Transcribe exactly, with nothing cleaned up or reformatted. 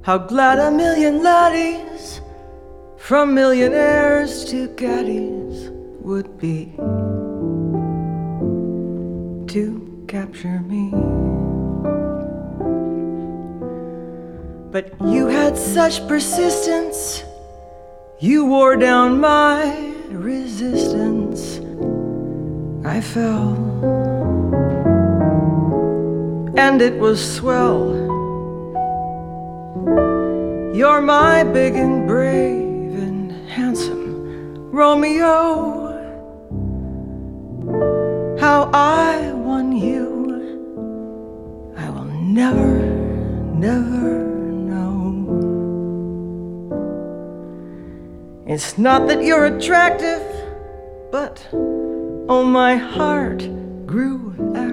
How glad a million laddies, from millionaires to caddies, would be to capture me. But you had such persistence, you wore down my resistance. I fell, and it was swell. You're my big and brave and handsome Romeo. How I won you, I will never, never know. It's not that you're attractive, but oh, my heart grew